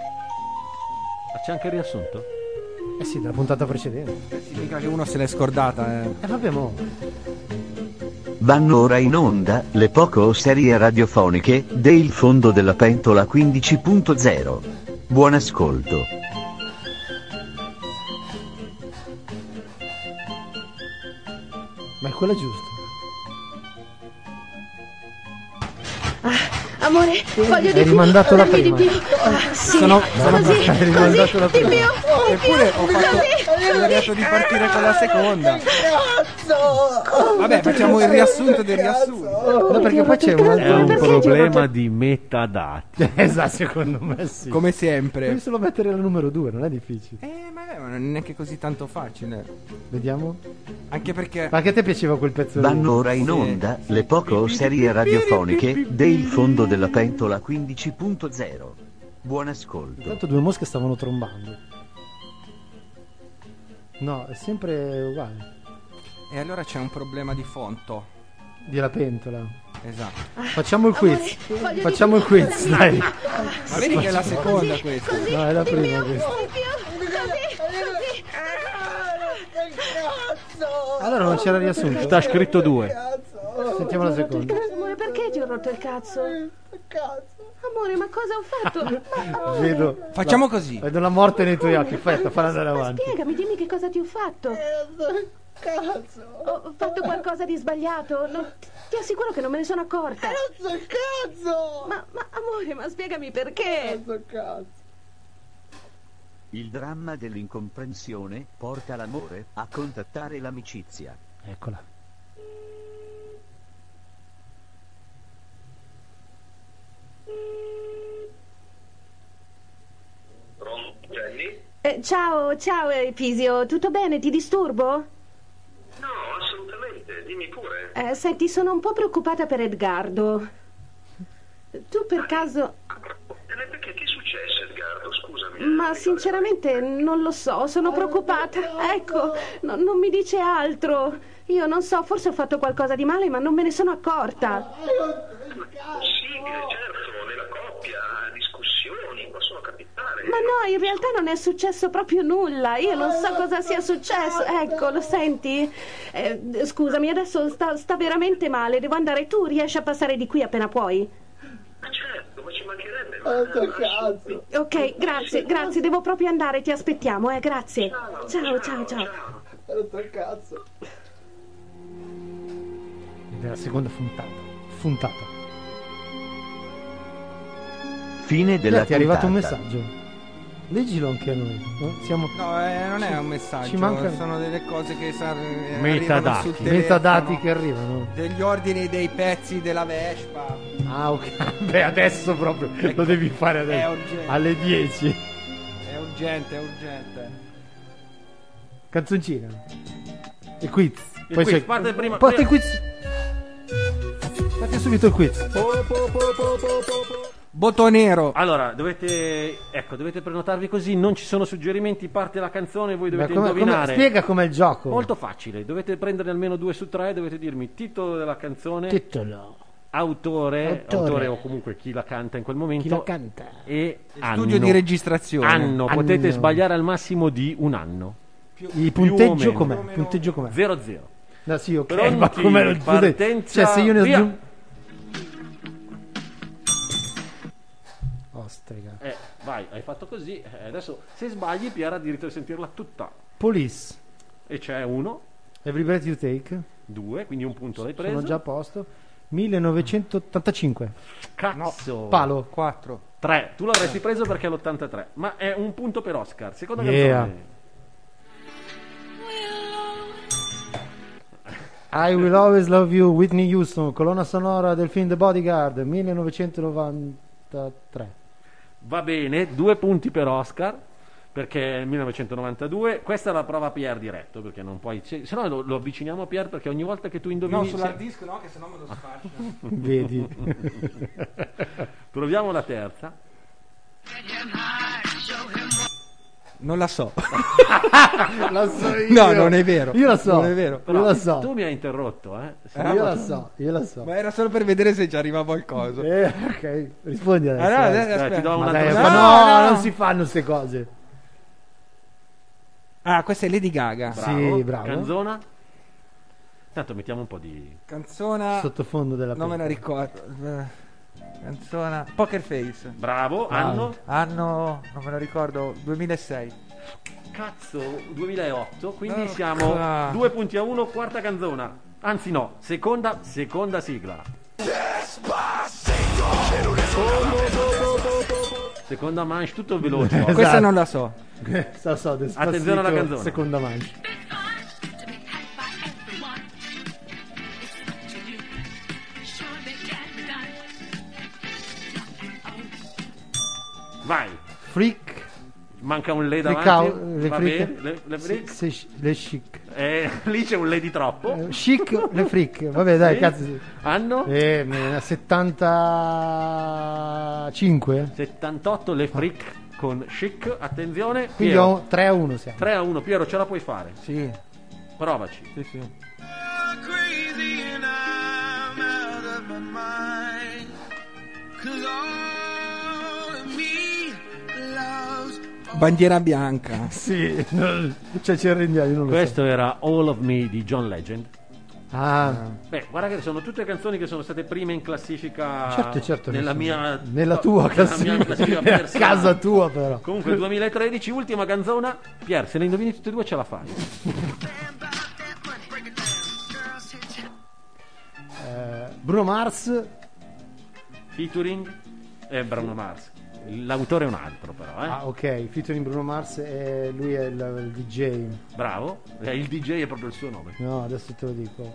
Ah, c'è anche il riassunto? Eh sì, della puntata precedente. Mica che uno se l'è scordata, Vabbè, mo. Vanno ora in onda le poco serie radiofoniche del Fondo della Pentola 15.0. Buon ascolto. Ma è quella giusta. Amore, voglio di più. rimandato la Dammi di prima. più. Sì, Sono- così, hai rimandato la di più, prima. Eppure ho detto di partire con la seconda. Vabbè, facciamo il riassunto del riassunto. No, perché poi c'è un È un altro. problema di metadati. Esatto, secondo me sì. Come Devi sempre. solo mettere la numero 2, non è difficile. Ma non è che così tanto facile. Vediamo. Anche perché Ma che a te piaceva quel pezzo lì? Vanno ora in onda le poco serie radiofoniche del Fondo della Pentola 15.0. Buon ascolto. Intanto due mosche stavano trombando. No, è sempre uguale. E allora c'è un problema di fonto. Di la pentola. Esatto. Facciamo il quiz. voglio di Facciamo il quiz, dai. Ma vedi che è la seconda questa. No, è la prima questa. di più, così. Allora non c'era riassunto. Sta scritto 2. Sentiamo la seconda. Amore, perché ti ho rotto il cazzo? Amore, ma cosa ho fatto? Vedo. Facciamo così. Vedo la morte nei tuoi occhi. Aspetta, falla andare avanti. Spiegami, dimmi che cosa ti ho fatto. Cazzo! Ho fatto qualcosa di sbagliato? Ti assicuro che non me ne sono accorta. Non so cazzo! Ma amore, ma spiegami perché. Non so cazzo. Il dramma dell'incomprensione porta l'amore a contattare l'amicizia. Eccola. Ciao Episio, tutto bene? Ti disturbo? No, assolutamente, dimmi pure. Senti, sono un po' preoccupata per Edgardo. Tu per caso... Perché che è successo, Edgardo? Scusami. Ma sinceramente non lo so, sono preoccupata. Ecco, non mi dice altro. Io non so, forse ho fatto qualcosa di male, ma non me ne sono accorta. Possibile, certo, nella coppia, discussioni possono capitare. Ma no, in realtà non è successo proprio nulla. Io non so cosa sia successo. Ecco, lo senti? Scusami, adesso sta veramente male. Devo andare. Tu riesci a passare di qui appena puoi? Ma certo, ma ci mancherebbe. Cazzo. Ok, grazie. Devo proprio andare. Ti aspettiamo, grazie. Ciao. Rotto cazzo. Ed è la seconda puntata. Fine della Ti è arrivato un puntata. messaggio. Leggilo anche a noi. No? Siamo... No, non è un messaggio, Ci manca- sono delle cose che arrivano Metadati. sul telefono. Metadati che arrivano. Degli ordini dei pezzi della Vespa. Ah, ok. Beh, adesso proprio lo devi fare adesso. È urgente. Alle 10. È urgente. Canzoncina. E quiz. Il Poi quiz, c'è- parte prima. Parte il quiz. Parte subito il quiz. Botto nero. Allora, dovete prenotarvi così, non ci sono suggerimenti, parte la canzone, voi dovete Beh, indovinare. Spiega com'è il gioco. Molto facile, dovete prendere almeno 2 su 3, dovete dirmi titolo della canzone, Titolo. autore o comunque chi la canta in quel momento. Chi la canta? E Studio di registrazione. Anno, potete Anno. sbagliare al massimo di un anno. Il più o punteggio meno. com'è? Il punteggio com'è? 0-0. No, sì, ok, Pronti, ma come lo partenza, cioè se io ne via. aggiungo Ostrega. Vai, hai fatto così. Adesso se sbagli Piera ha diritto di sentirla tutta. Police. E c'è 1, Every Breath You Take. 2, quindi un punto l'hai preso. Sono già a posto. 1985. Cazzo. Palo. 4. 3, tu l'avresti preso perché è l'83, ma è un punto per Oscar. Seconda Yeah. canzone. I Will Always Love You, Whitney Houston, colonna sonora del film The Bodyguard, 1993. Va bene, 2 punti per Oscar perché è il 1992. Questa è la prova Pier diretto perché non puoi, se no lo avviciniamo a Pier perché ogni volta che tu indovini No, sull'hard disk no, che sennò me lo sfascia. Vedi. Proviamo la terza. Non la so. La so io. No, non è vero. Io la so. Non è vero. Io Però la so. tu mi hai interrotto, Io la so. Ma era solo per vedere se ci arrivava qualcosa. Ok, rispondi adesso. Ah, no, dai. ti do un Ma altro dai, sbaglio. no, non si fanno queste cose. Ah, questa è Lady Gaga. Sì, bravo. Canzona. Tanto mettiamo un po' di Canzona. Sottofondo della Non me la pellicola. ricordo. Canzona. Poker Face. bravo. Bravo. Anno. Non me lo ricordo. 2006. Cazzo, 2008. Quindi Porca. siamo 2 punti a 1. Quarta canzona. Anzi no, seconda sigla. Seconda manche, tutto veloce. Esatto. Questa non la so. So, Despacito, Attenzione alla canzone. Seconda manche. Vai. Freak. Manca un le Freak davanti. out, le Va freak. bene, le freak. Le chic. Lì c'è un le di troppo. Chic, le freak. Vabbè, dai, Sì. cazzo. Sì. Anno 75. 78 le freak con chic. Attenzione. Quindi Piero. 3-1 siamo. 3-1. Piero, ce la puoi fare. Sì. Provaci. Sì. Crazy and I'm out of my mind. 'Cause all of me loves Bandiera bianca. Sì, cioè ci arrendiamo, io non lo Questo era All of Me di John Legend. so. Ah, Beh, guarda che sono tutte canzoni che sono state prime in classifica certo. nella nessuno. mia Nella tua nella mia classifica. classifica A personale. casa tua però. Comunque 2013, ultima canzona. Pier, se le indovini tutte e due ce la fai. Bruno Mars. Featuring Bruno Mars. L'autore è un altro però, Ah, ok, featuring Bruno Mars e lui è il DJ. Bravo, il DJ è proprio il suo nome. No, adesso te lo dico.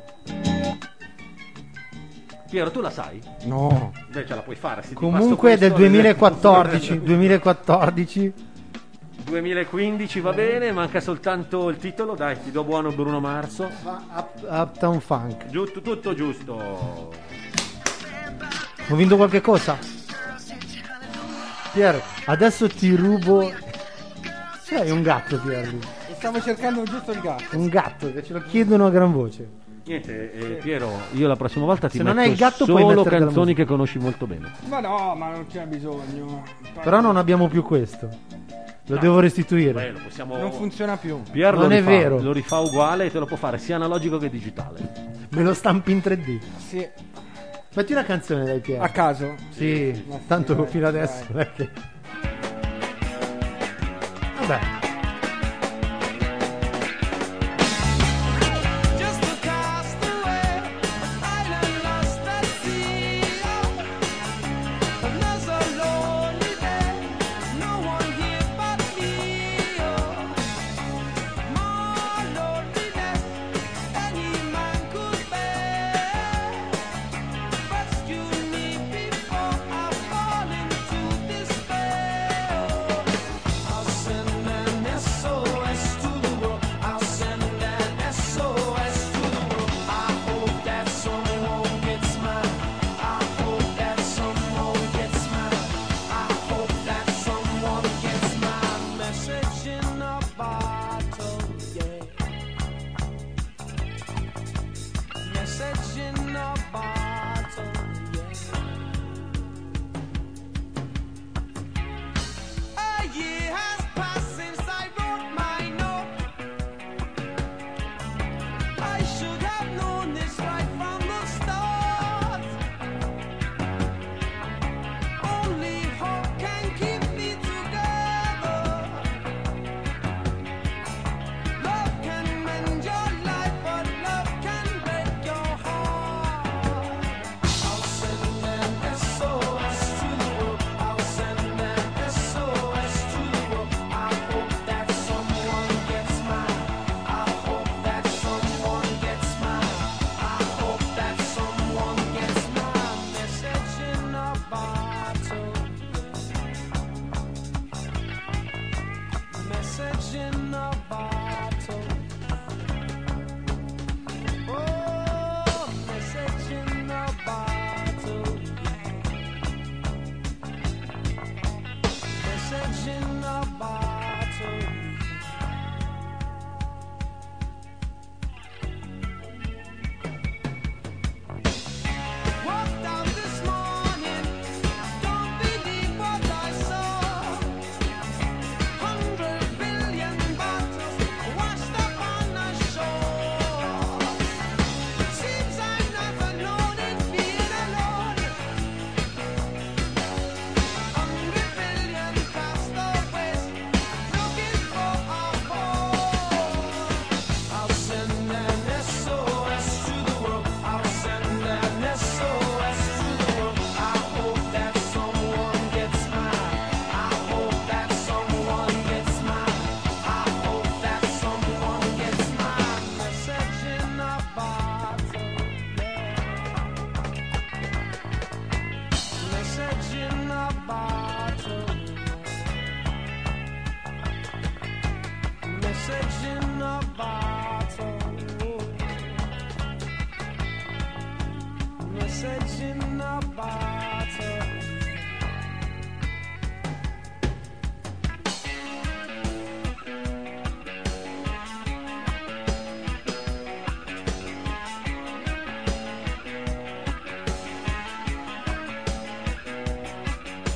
Piero, tu la sai? No. Beh, ce la puoi fare. Se ti Comunque è passo del questo, 2014. 2015 va bene, manca soltanto il titolo. Dai, ti do buono Bruno Mars. Uptown Funk. Tutto giusto. Ho vinto qualche cosa? Pier, adesso ti rubo. C'hai un gatto, Pier? Stavo cercando giusto il gatto. Un gatto, che ce lo chiedono a gran voce. Niente, Piero, io la prossima volta ti Se metto non hai il gatto, puoi solo mettere della canzoni musica. che conosci molto bene. Ma no, ma non c'è bisogno. Però non abbiamo più questo. Lo devo restituire. Beh, lo possiamo... Non funziona più. Piero Non lo è rifà, vero. lo rifà uguale e te lo può fare sia analogico che digitale. Me lo stampi in 3D. Sì. Metti una canzone dai Pier. A caso? Sì, Ma sì, tanto dai, fino adesso. dai. Vabbè.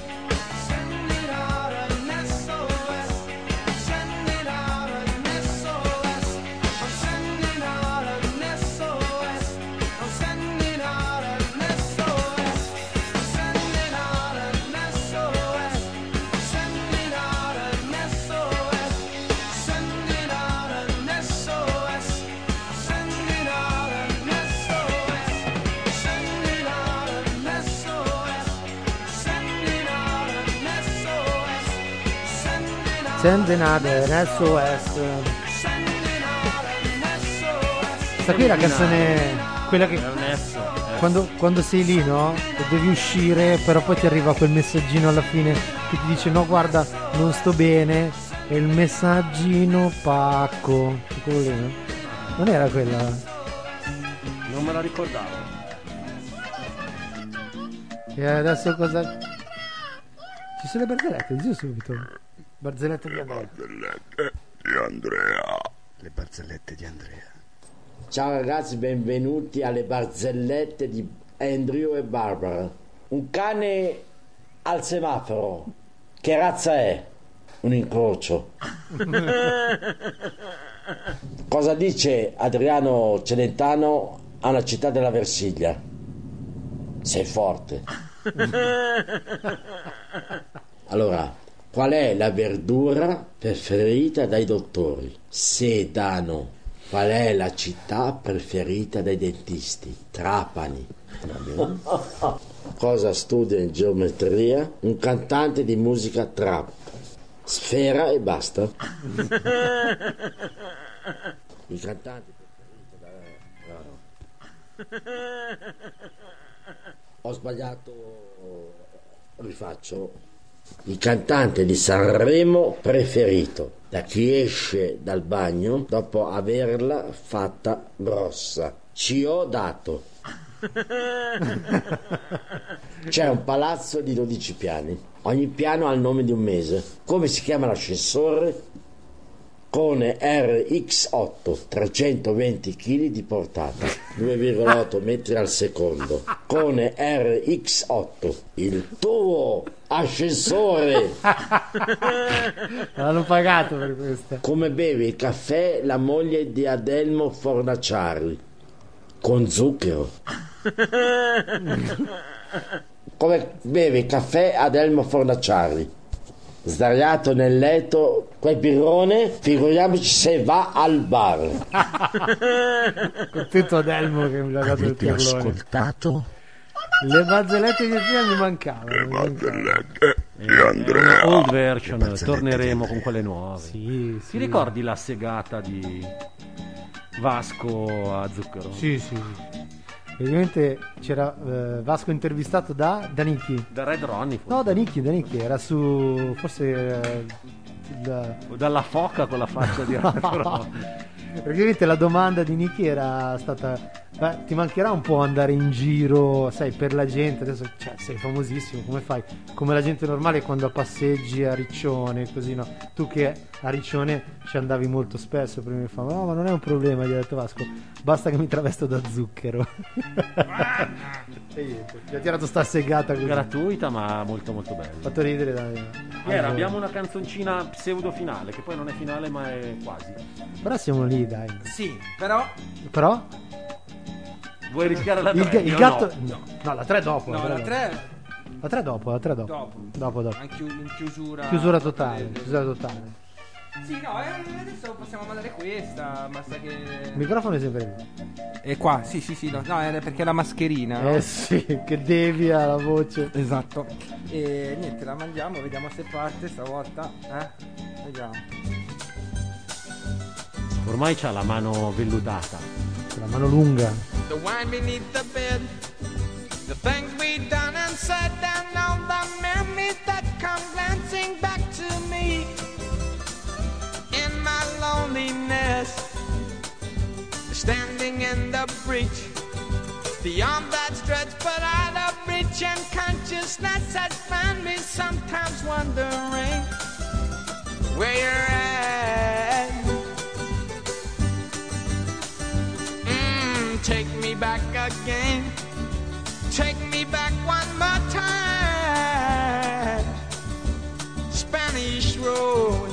Send it out an SOS. Send it out an SOS. Sending out an SOS. Questa qui è la canzone, quella che quando sei lì, no? E devi uscire, però poi ti arriva quel messaggino alla fine che ti dice no guarda non sto bene, e il messaggino pacco, quello lì, no? Non era quella? Non me la ricordavo. E adesso cosa? Ci sono le barzellette, dici subito. Barzellette di Andrea. Le barzellette di Andrea. Ciao ragazzi, benvenuti alle barzellette di Andrew e Barbara. Un cane al semaforo. Che razza è? Un incrocio. Cosa dice Adriano Celentano a una città della Versilia? Sei forte. Allora, qual è la verdura preferita dai dottori? Sedano. Qual è la città preferita dai dentisti? Trapani. Cosa studia in geometria? Un cantante di musica trap. Sfera e basta. I cantanti preferiti Ho sbagliato, rifaccio. Il cantante di Sanremo preferito da chi esce dal bagno dopo averla fatta grossa. Ci ho dato. C'è un palazzo di 12 piani. Ogni piano ha il nome di un mese. Come si chiama l'ascensore? Cone RX8, 320 kg di portata, 2,8 metri al secondo. Cone RX8, il tuo ascensore. L'hanno pagato per questa. Come beve il caffè la moglie di Adelmo Fornaciari? Con zucchero. Come beve il caffè Adelmo Fornaciari? Sdraiato nel letto quel birrone, figuriamoci se va al bar. Contento Adelmo che mi ha dato il pirlone. Ascoltato le barzellette di Andrea mi mancavano. Di Andrea. Old version, torneremo con quelle nuove. Sì. Ti ricordi la segata di Vasco a Zucchero? Sì. Praticamente c'era Vasco intervistato da Nicky. Da Red Ronnie forse. No, da Nicky, era su forse o dalla foca con la faccia di Red. Praticamente la domanda di Nicky era stata: beh, ti mancherà un po' andare in giro, sai, per la gente, adesso cioè, sei famosissimo, come fai? Come la gente normale quando passeggi a Riccione, così, no? Tu che a Riccione ci andavi molto spesso, prima mi fa: no, ma non è un problema, gli ho detto Vasco, basta che mi travesto da Zucchero. E niente, gli ha tirato sta segata così. Gratuita ma molto molto bella. Fatto ridere dai. Abbiamo una canzoncina pseudo finale, che poi non è finale ma è quasi. Però siamo lì, dai. Sì, però vuoi rischiare la 3? Il gatto no, la 3 dopo. No, la 3 La 3 dopo. Dopo. Anche in chiusura. Chiusura totale. Sì, no, adesso possiamo mandare questa, basta che... Il microfono è sempre lì. E qua, sì, no, è perché è la mascherina, no? Sì, che devia la voce. Esatto. E niente, la mandiamo, vediamo se parte stavolta, vediamo. Ormai c'ha la mano vellutata. La mano lunga. The wine beneath the bed, the things we done and said, and all the memories that come glancing back to me. In my loneliness, standing in the breach, the arm that stretched but out of reach, and consciousness has found me sometimes wondering where you're at. Take me back again, take me back one more time, Spanish Road.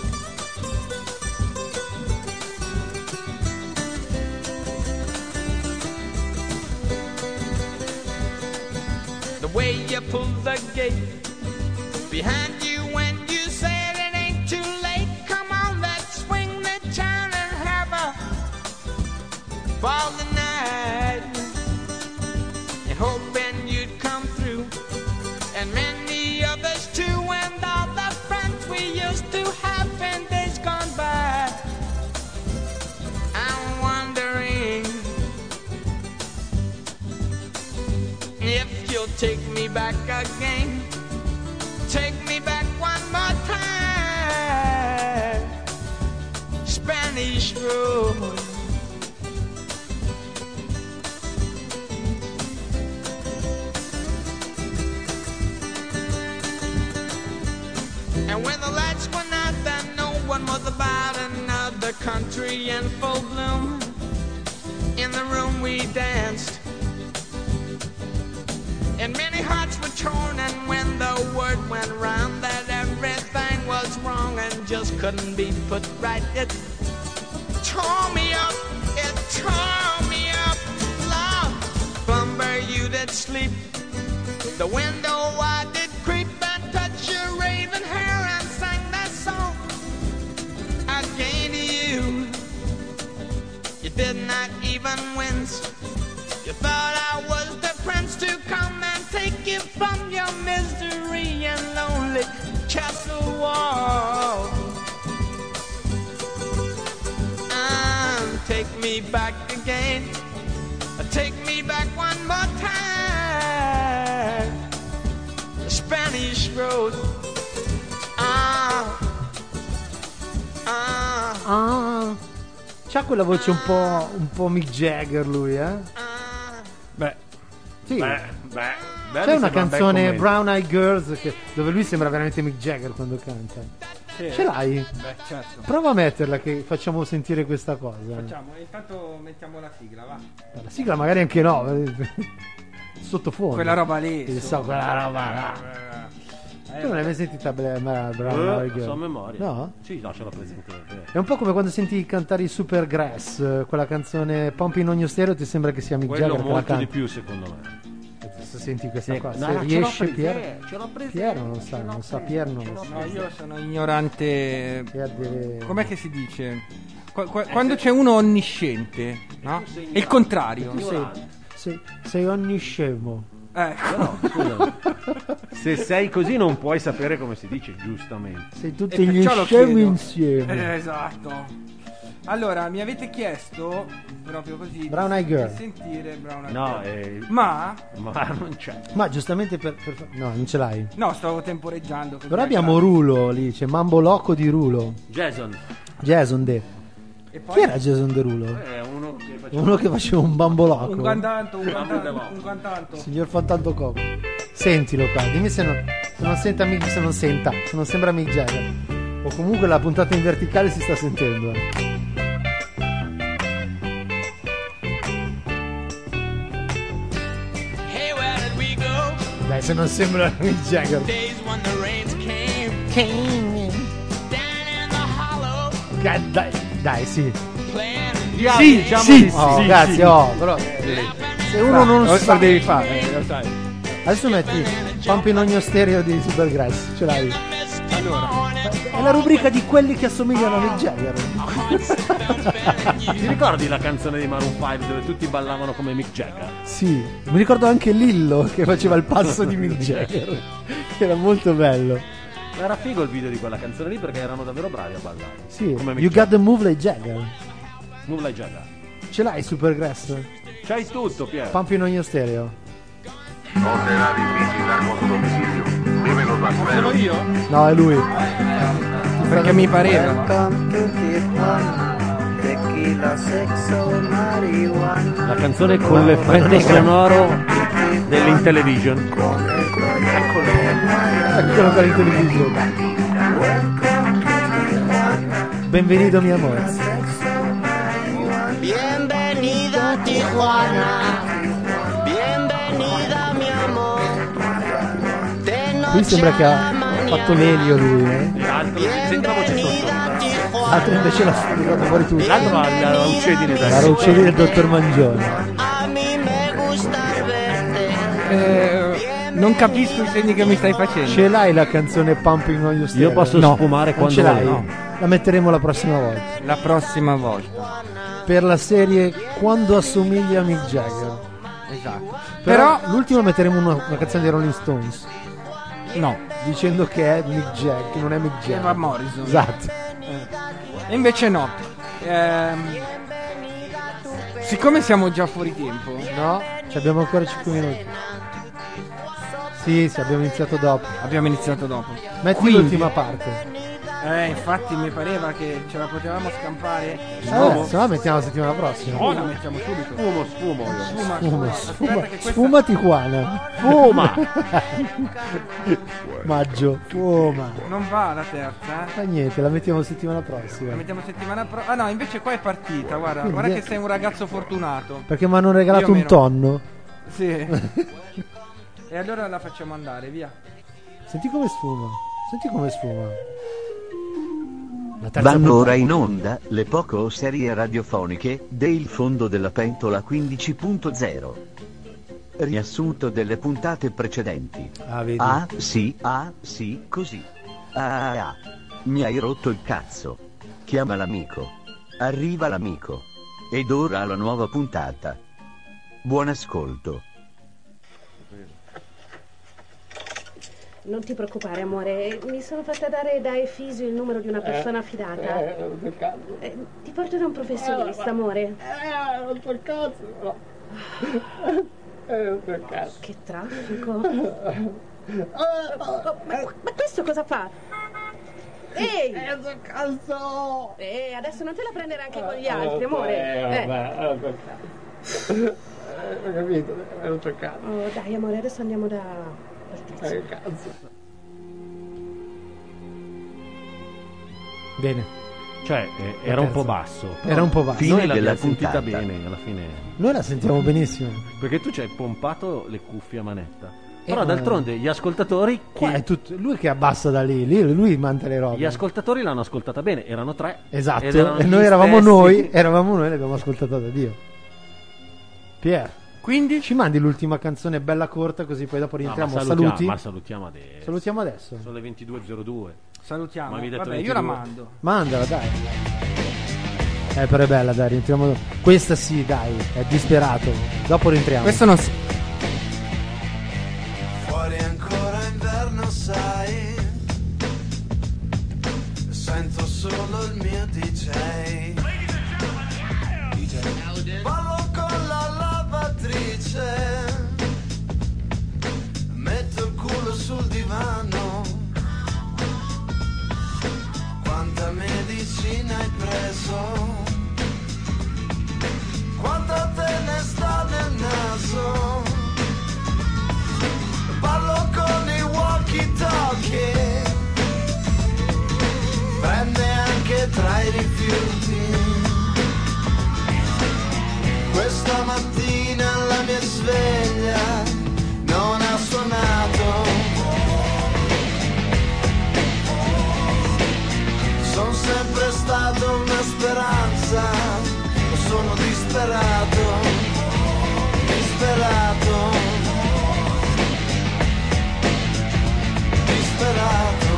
The way you pull the gate behind you when you said it ain't too late. Come on, let's swing the town and have a ball tonight. And hoping you'd come through, and many others too, and all the friends we used to have. take me back again. Take me back one more time. Spanish Road. And when the lights went out, then no one was about. Another country in full bloom. In the room we danced, and many hearts were torn. And when the word went round that everything was wrong and just couldn't be put right, it tore me up, it tore me up. Love, slumber you did sleep, the window I did creep and touch your raven hair and sang that song again to you. You did not even wince. You thought I was the prince to come and take you from your misery and lonely castle wall. And take me back again. Take me back one more time. The Spanish Road. C'ha quella voce un po' Mick Jagger lui, eh? Beh, sì. Beh, C'è una canzone Brown Eyed Girls dove lui sembra veramente Mick Jagger quando canta. sì. Ce l'hai? Beh, certo. Prova a metterla che facciamo sentire questa cosa. Facciamo, intanto mettiamo la sigla, va. La sigla magari anche no. Sottofondo. Quella roba lì. So, quella roba là. Tu non l'hai mai sentita Brown Eyed Girls? So a memoria. No? Sì, no, ce l'ho presente. È un po' come quando senti cantare i Supergrass, quella canzone Pumping on Your Stereo, ti sembra che sia Mick Quello Jagger che la molto canta. di più secondo me. Se senti questa cosa, no, se riesce Pier. ce l'ho presente, Piero non sa, non sa, Pier non lo sa. No, io sono ignorante. Deve... Com'è che si dice? Quando c'è uno onnisciente, no? È il contrario. Sei onniscemo. No, scusa. Se sei così non puoi sapere come si dice, giustamente. Sei tutti gli scemi insieme. Esatto. Allora, mi avete chiesto proprio così Brown Eyed Girl. di sentire Brown Eyed No, Girl. Ma non c'è. Ma giustamente no, non ce l'hai. no, stavo temporeggiando. Però abbiamo Rulo lì, c'è Mambo Loco di Rulo. Jason. Jason De. E poi Chi era Jason Derulo? È Uno che faceva un bamboloco. un cantanto. Signor Fantanto Coco. Sentilo qua, dimmi se non sembra Mick Jagger. O comunque la puntata in verticale si sta sentendo. Hey, where did we go? Dai, se non sembra Mick Jagger. Days when the rains came. Down in the hollow. Dai, sì. Sì, diciamo sì. di sì. Oh, Sì, grazie, sì. oh, però se uno non sa, devi fare, lo sai. adesso metti Pumping on Your Stereo di Supergrass, ce l'hai? Allora, È la rubrica di quelli che assomigliano a Mick Jagger. Ti ricordi la canzone di Maroon 5 dove tutti ballavano come Mick Jagger? Sì, mi ricordo anche Lillo che faceva il passo di Mick Jagger, che era molto bello. Era figo il video di quella canzone lì perché erano davvero bravi a ballare. Sì, Come Mick You Got the Move like Jagger. Move like Jagger. Ce l'hai Supergrass? C'hai tutto, Pier. Pumping on Your Stereo. No será difícil dar con su domicilio. Vive los basureros. io? No, è lui. Perché mi pareva. La canzone con l'effetto sonoro dell'Intellivision. Eccolo qua in televisione. Benvenuto mi amore. Bienvenida a Tijuana, bienvenida mi amor. Qui sembra che ha fatto l'elio lui, Senti la voce sotto. L'altro invece l'ha spiegato fuori tutto. L'altro ha la Uccedine La Uccedine del dottor Mangione. Non capisco i segni che mi stai facendo. Ce l'hai la canzone Pumping on Your Stereo? Io posso sfumare non quando ce l'hai? voglio. La metteremo la prossima volta. La prossima volta. Per la serie Quando assomiglia a Mick Jagger. Esatto. Però l'ultima metteremo una canzone dei Rolling Stones. No. Dicendo che è Mick Jagger, che non è Mick Jagger. Van Morrison. Esatto. E invece no. Siccome siamo già fuori tempo. No, ci abbiamo ancora 5 minuti. Sì, abbiamo iniziato dopo. Metti Quindi- l'ultima parte. Infatti mi pareva che ce la potevamo scampare. Allora, se no mettiamo la settimana prossima. No, la mettiamo subito. Sfuma Sfuma Tijuana. Fuma. Maggio. Fuma. Non va la terza, Ma niente, la mettiamo settimana prossima. La mettiamo settimana prossima. Ah no, invece qua è partita, guarda. Quindi Guarda è- che sei un ragazzo fortunato. Perché mi hanno regalato Più o un meno. tonno. Sì. E allora la facciamo andare, via. Senti come sfuma. Senti come sfuma. La terza Vanno puntata. ora in onda le poco serie radiofoniche del fondo della pentola 15.0. Riassunto delle puntate precedenti. Ah, vedi. Sì, così. Ah, mi hai rotto il cazzo. Chiama l'amico. Arriva l'amico. Ed ora la nuova puntata. Buon ascolto. Non ti preoccupare, amore, mi sono fatta dare da Efisio il numero di una persona affidata. Ti porto da un professionista, amore. rotto il cazzo. Rotto il cazzo. Che traffico. Ma questo cosa fa? Ehi! Rotto il cazzo. Adesso non te la prendere anche con gli altri, amore. Vabbè, rotto il cazzo. Ho capito, è rotto il cazzo. Oh, dai, amore, adesso andiamo da Patrizio. Cazzo. Bene. Cioè, era un po' basso. però Era un po' basso. Noi Fine l'abbiamo della sentita puntata. bene alla fine. Noi la sentiamo benissimo. Perché tu ci hai pompato le cuffie a manetta. Però ma- d'altronde gli ascoltatori Qua è tutto, lui che abbassa da lì, lui manda le robe. gli ascoltatori l'hanno ascoltata bene, erano 3. Esatto, ed erano e gli noi eravamo stessi. noi, l'abbiamo ascoltata da Dio. Pier, quindi ci mandi l'ultima canzone bella corta così poi dopo No, rientriamo. ma Saluti? Ma salutiamo adesso. Salutiamo adesso. Sono le 22.02. salutiamo. Ma mi hai detto Vabbè, io la 22. mando. Mandala, dai. Però è bella, dai, rientriamo. Questa sì, dai, è disperato. Dopo rientriamo. Questo non si... Fuori ancora inverno, sai. Sento solo il mio DJ. Ballo con la lavatrice. Metto il culo sul divano. Quanta medicina hai preso? Quanta te ne sta nel naso? Parlo con i walkie-talkie. Prende anche tra i rifiuti. Questa mattina la mia sveglia non ha suonato. Sono sempre stato una speranza. Sono disperato. Disperato. Disperato.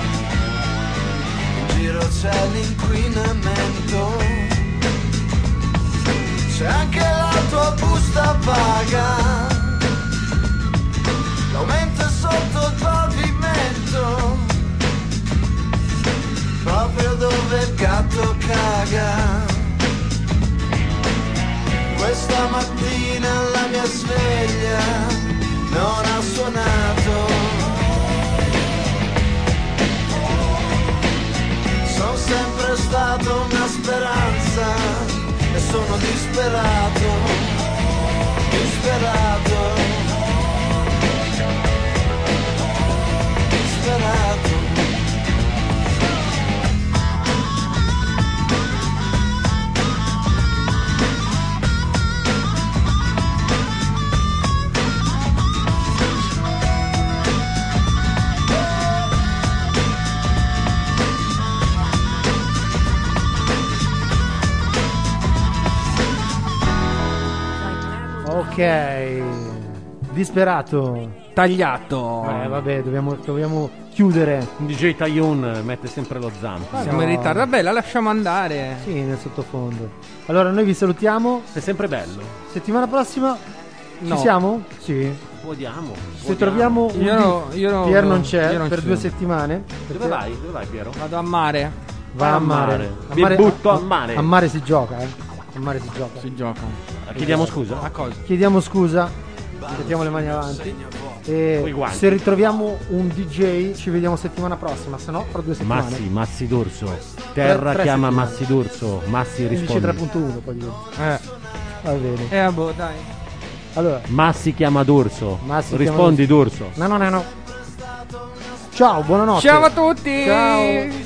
In giro c'è l'inquinamento. C'è anche la tua busta paga. L'aumento è sotto il pavimento, proprio dove il gatto caga. Questa mattina la mia sveglia non ha suonato. Sono sempre stato una speranza e sono disperato, disperato, disperato. Ok. Disperato. Tagliato. Vabbè, dobbiamo chiudere. DJ Tayun mette sempre lo zampo. Siamo in ritardo. Vabbè, la lasciamo andare. Sì, nel sottofondo. Allora, noi vi salutiamo. È sempre bello. Settimana prossima No. ci siamo? Sì. Vediamo. Se troviamo un Pier non c'è io non per ci 2 sono. settimane. Dove vai? Dove vai, Piero? Vado a mare. Va a mare. Mi butto a mare. A mare si gioca, A mare si gioca. Si gioca. Chiediamo scusa. A cosa? Chiediamo scusa. Mettiamo le mani avanti. E guanti. se ritroviamo un DJ ci vediamo settimana prossima, se no fra 2 settimane. Massi D'Urso. Terra Tre chiama settimane. Massi D'Urso. Massi risponde. 3.1 poi diventa. Va bene. Boh, dai. Allora, Massi chiama D'Urso. Massi Rispondi chiama D'Urso. No. Ciao, buonanotte. Ciao a tutti. Ciao.